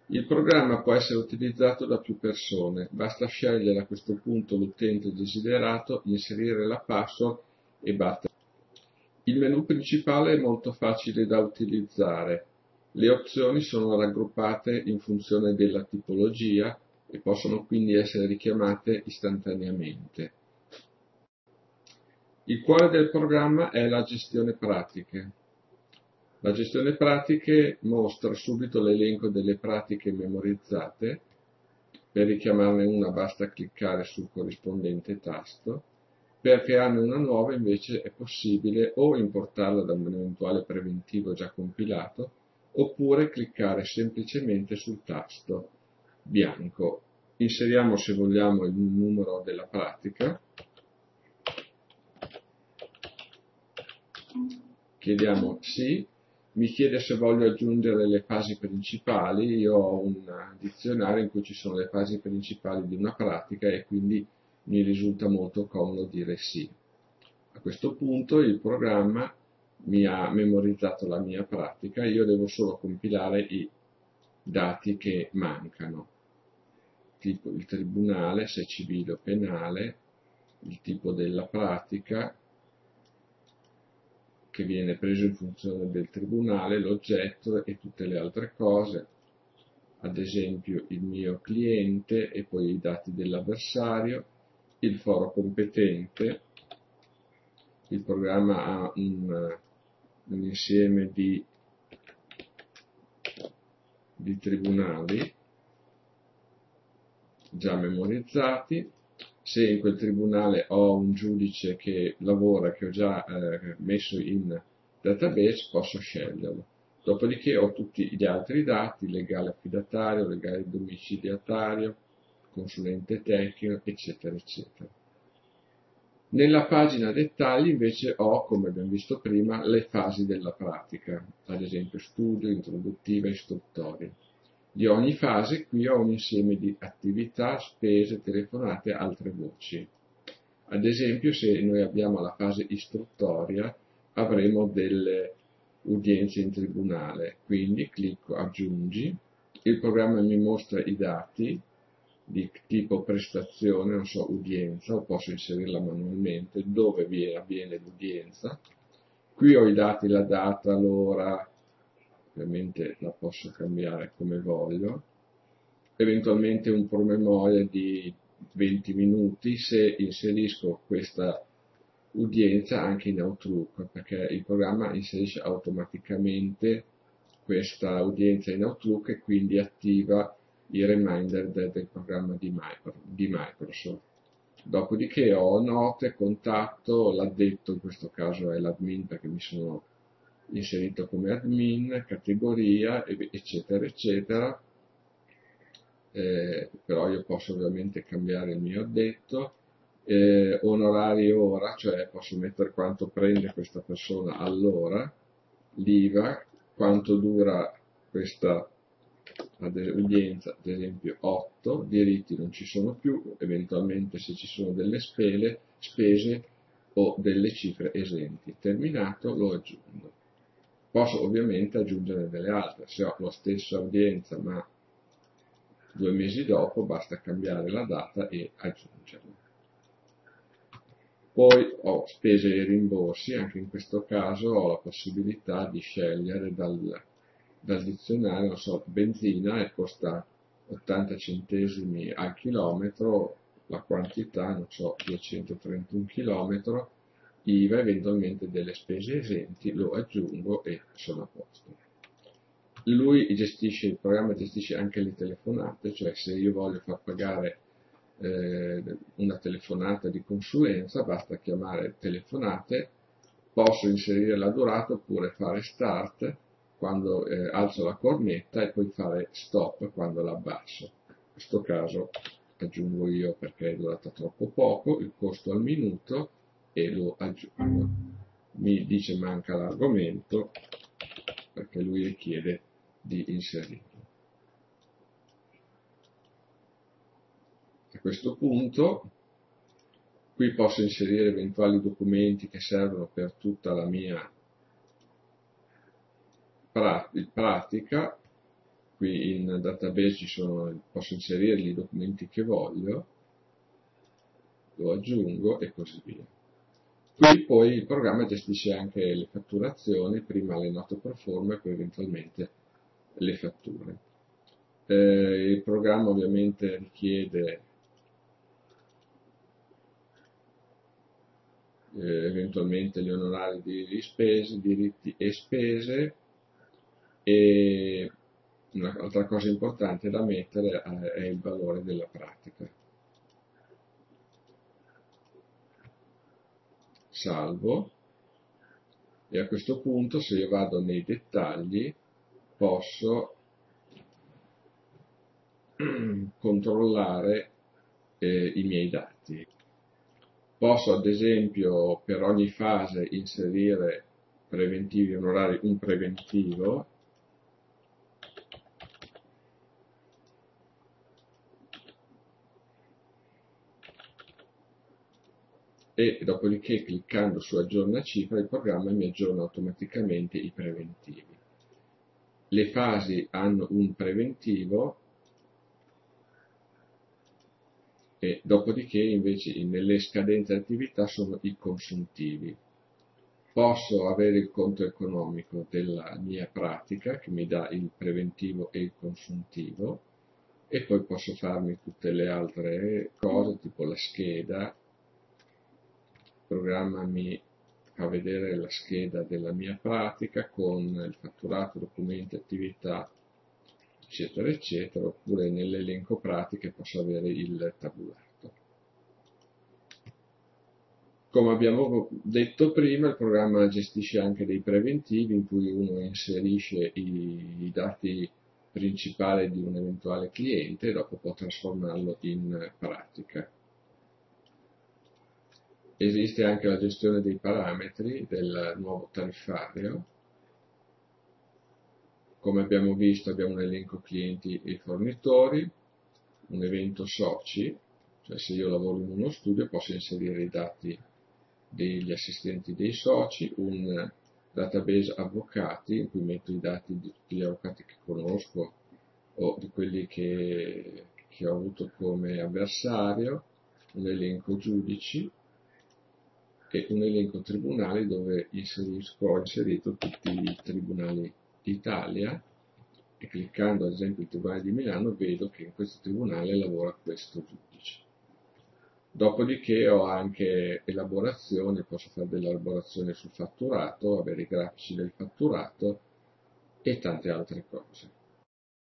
Il programma può essere utilizzato da più persone, basta scegliere a questo punto l'utente desiderato, inserire la password e basta. Il menu principale è molto facile da utilizzare. Le opzioni sono raggruppate in funzione della tipologia e possono quindi essere richiamate istantaneamente. Il cuore del programma è la gestione pratiche. La gestione pratiche mostra subito l'elenco delle pratiche memorizzate. Per richiamarne una basta cliccare sul corrispondente tasto. Per crearne una nuova invece è possibile o importarla da un eventuale preventivo già compilato oppure cliccare semplicemente sul tasto bianco. Inseriamo se vogliamo il numero della pratica. Chiediamo sì. Mi chiede se voglio aggiungere le fasi principali. Io ho un dizionario in cui ci sono le fasi principali di una pratica e quindi mi risulta molto comodo dire sì. A questo punto il programma mi ha memorizzato la mia pratica, io devo solo compilare i dati che mancano, tipo il tribunale, se civile o penale, il tipo della pratica, che viene preso in funzione del tribunale, l'oggetto e tutte le altre cose, ad esempio il mio cliente e poi i dati dell'avversario, il foro competente. Il programma ha un insieme di tribunali già memorizzati. Se in quel tribunale ho un giudice che lavora, che ho già messo in database, posso sceglierlo. Dopodiché ho tutti gli altri dati, legale affidatario, legale domiciliatario, consulente tecnico, eccetera, eccetera. Nella pagina dettagli invece ho, come abbiamo visto prima, le fasi della pratica, ad esempio studio, introduttiva, istruttoria. Di ogni fase qui ho un insieme di attività, spese, telefonate, altre voci. Ad esempio, se noi abbiamo la fase istruttoria, avremo delle udienze in tribunale, quindi clicco aggiungi, il programma mi mostra i dati di tipo prestazione, non so, udienza, o posso inserirla manualmente, dove avviene l'udienza. Qui ho i dati, la data, l'ora, ovviamente la posso cambiare come voglio, eventualmente un promemoria di 20 minuti se inserisco questa udienza anche in Outlook, perché il programma inserisce automaticamente questa udienza in Outlook e quindi attiva i reminder del programma di Microsoft. Dopodiché ho note, contatto, l'addetto in questo caso è l'admin perché mi sono inserito come admin, categoria, eccetera, eccetera. Però io posso ovviamente cambiare il mio addetto, onorario ora, cioè posso mettere quanto prende questa persona all'ora, l'IVA, quanto dura questa udienza, ad esempio 8, diritti non ci sono più, eventualmente se ci sono delle spese o delle cifre esenti. Terminato, lo aggiungo. Posso ovviamente aggiungere delle altre, se ho la stessa udienza ma 2 mesi dopo basta cambiare la data e aggiungerla. Poi ho spese e rimborsi, anche in questo caso ho la possibilità di scegliere dal dizionario, non so, benzina e costa 80 centesimi al chilometro, la quantità, non so, 231 chilometri, IVA, eventualmente delle spese esenti, lo aggiungo e sono a posto. Il programma gestisce anche le telefonate, cioè se io voglio far pagare una telefonata di consulenza, basta chiamare telefonate, posso inserire la durata oppure fare start quando alzo la cornetta e poi fare stop quando la abbasso. In questo caso aggiungo io perché è durata troppo poco, il costo al minuto e lo aggiungo. Mi dice manca l'argomento perché lui richiede di inserirlo. A questo punto qui posso inserire eventuali documenti che servono per tutta la mia pratica, Qui in database posso inserire i documenti che voglio, lo aggiungo e così via. Qui poi il programma gestisce anche le fatturazioni, prima le note pro forma e poi eventualmente le fatture. Il programma ovviamente richiede eventualmente gli onorari di spese, diritti e spese, e un'altra cosa importante da mettere è il valore della pratica. Salvo, e a questo punto, se io vado nei dettagli, posso controllare i miei dati. Posso ad esempio per ogni fase inserire preventivi onorari, un preventivo, e dopodiché cliccando su aggiorna cifra il programma mi aggiorna automaticamente i preventivi. Le fasi hanno un preventivo e dopodiché invece nelle scadenze di attività sono i consuntivi. Posso avere il conto economico della mia pratica che mi dà il preventivo e il consuntivo, e poi posso farmi tutte le altre cose tipo la scheda. Il programma mi fa vedere la scheda della mia pratica con il fatturato, documenti, attività, eccetera, eccetera, oppure nell'elenco pratiche posso avere il tabulato. Come abbiamo detto prima, il programma gestisce anche dei preventivi in cui uno inserisce i dati principali di un eventuale cliente e dopo può trasformarlo in pratica. Esiste anche la gestione dei parametri del nuovo tariffario. Come abbiamo visto abbiamo un elenco clienti e fornitori, un evento soci, cioè se io lavoro in uno studio posso inserire i dati degli assistenti dei soci, un database avvocati in cui metto i dati di tutti gli avvocati che conosco o di quelli che ho avuto come avversario, un elenco giudici e un elenco tribunali dove ho inserito tutti i tribunali d'Italia, e cliccando ad esempio il Tribunale di Milano vedo che in questo tribunale lavora questo giudice. Dopodiché ho anche elaborazioni, posso fare delle elaborazioni sul fatturato, avere i grafici del fatturato e tante altre cose.